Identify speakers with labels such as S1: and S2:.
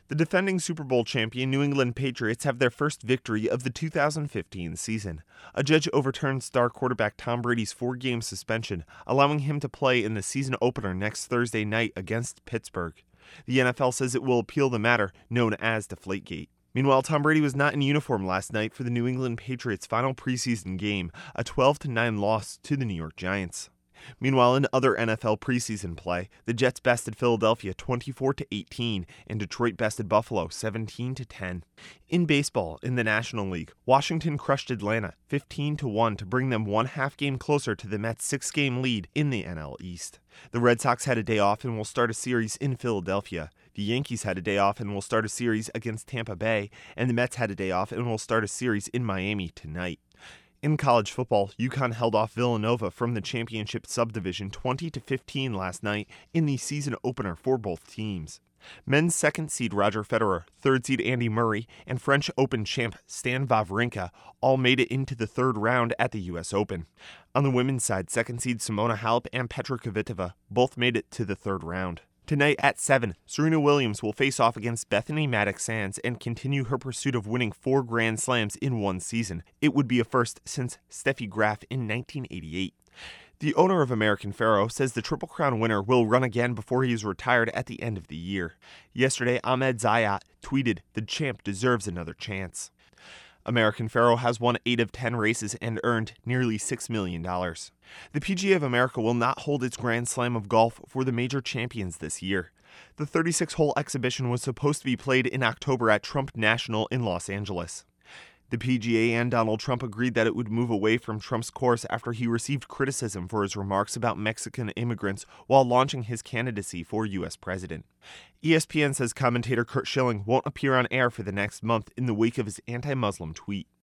S1: The defending Super Bowl champion New England Patriots have their first victory of the 2015 season. A judge overturned star quarterback Tom Brady's 4-game suspension, allowing him to play in the season opener next Thursday night against Pittsburgh. The NFL says it will appeal the matter, known as Deflategate. Meanwhile, Tom Brady was not in uniform last night for the New England Patriots' final preseason game, a 12-9 loss to the New York Giants. Meanwhile, in other NFL preseason play, the Jets bested Philadelphia 24-18 and Detroit bested Buffalo 17-10. In baseball, in the National League, Washington crushed Atlanta 15-1 to bring them one half game closer to the Mets' 6-game lead in the NL East. The Red Sox had a day off and will start a series in Philadelphia. The Yankees had a day off and will start a series against Tampa Bay, and the Mets had a day off and will start a series in Miami tonight. In college football, UConn held off Villanova from the championship subdivision 20-15 last night in the season opener for both teams. Men's second seed Roger Federer, third seed Andy Murray, and French Open champ Stan Wawrinka all made it into the third round at the U.S. Open. On the women's side, second seed Simona Halep and Petra Kvitova both made it to the third round. Tonight at 7, Serena Williams will face off against Bethany Maddox-Sands and continue her pursuit of winning 4 Grand Slams in one season. It would be a first since Steffi Graf in 1988. The owner of American Pharoah says the Triple Crown winner will run again before he is retired at the end of the year. Yesterday, Ahmed Zayat tweeted, "The champ deserves another chance." American Pharoah has won 8 of 10 races and earned nearly $6 million. The PGA of America will not hold its Grand Slam of golf for the major champions this year. The 36-hole exhibition was supposed to be played in October at Trump National in Los Angeles. The PGA and Donald Trump agreed that it would move away from Trump's course after he received criticism for his remarks about Mexican immigrants while launching his candidacy for U.S. president. ESPN says commentator Curt Schilling won't appear on air for the next month in the wake of his anti-Muslim tweet.